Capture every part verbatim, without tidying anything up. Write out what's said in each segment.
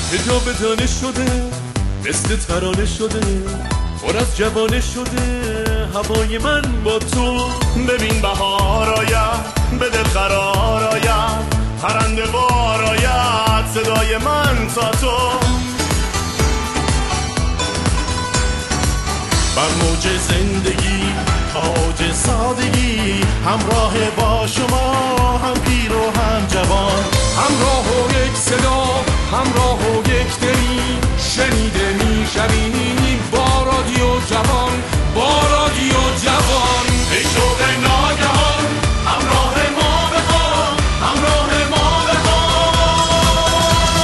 حجاب دانه شده، مثل ترانه شده، پر از جوانه شده هوای من با تو. ببین بهار آید، به دل قرار آید، پرنده بار آید، صدای من تا تو. بر موج زندگی تاج سادگی، همراه با شما هم پیر و هم جوان، همراه و یک صدا، همراه و یک دلی، شنیده میشویم با رادیو جوان، با رادیو جوان. ای شوق ناگهان همراه ما بخوان، همراه ما بخوان.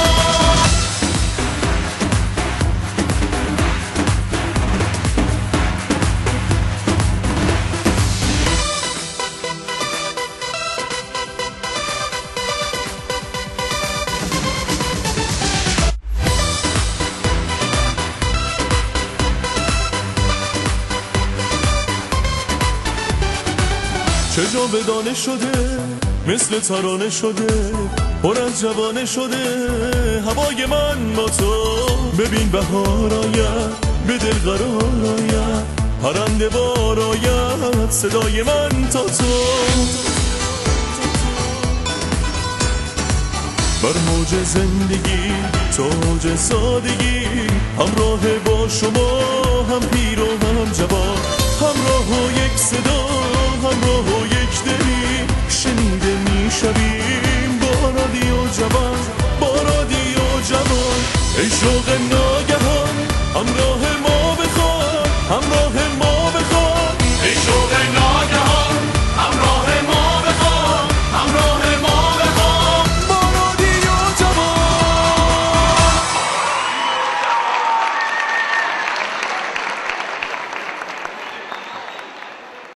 چه جا به دانه شده، مثل ترانه شده، پر از جوانه شده هوای من با تو. ببین بهار آید، به دل قرار آید، پرنده بار آید، صدای من تا تو. بر موج زندگی تاج سادگی، همراه با شما هم پیر و هم جوان، همراه و یک صدا، همراه و یک دلی، شنیده میشویم با رادیو جوان.